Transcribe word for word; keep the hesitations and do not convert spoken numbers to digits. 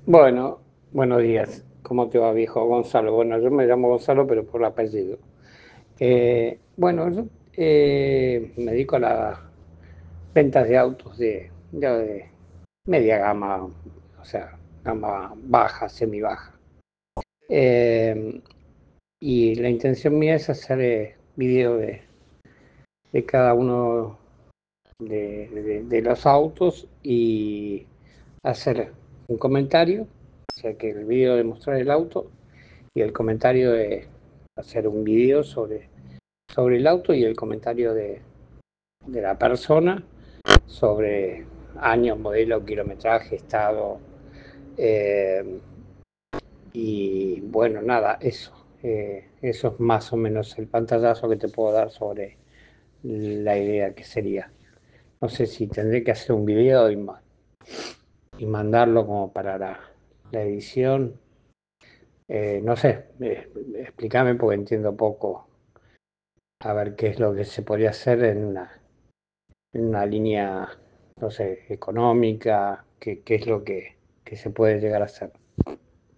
Bueno, buenos días. ¿Cómo te va, viejo Gonzalo? Bueno, yo me llamo Gonzalo, pero por el apellido. Eh, bueno, yo eh, me dedico a las ventas de autos de, ya de media gama, o sea, gama baja, semi baja. Eh, y la intención mía es hacer eh, video de, de cada uno de, de- de los autos y hacer un comentario, o sea, que el video de mostrar el auto y el comentario de hacer un video sobre, sobre el auto y el comentario de, de la persona sobre año, modelo, kilometraje, estado. eh, y bueno, nada, eso. Eh, eso es más o menos el pantallazo que te puedo dar sobre la idea que sería. No sé si tendré que hacer un video y, ma- y mandarlo como para la, la edición. Eh, no sé, eh, explícame porque entiendo poco, a ver qué es lo que se podría hacer en una, en una línea, no sé, económica, qué, qué es lo que, que se puede llegar a hacer.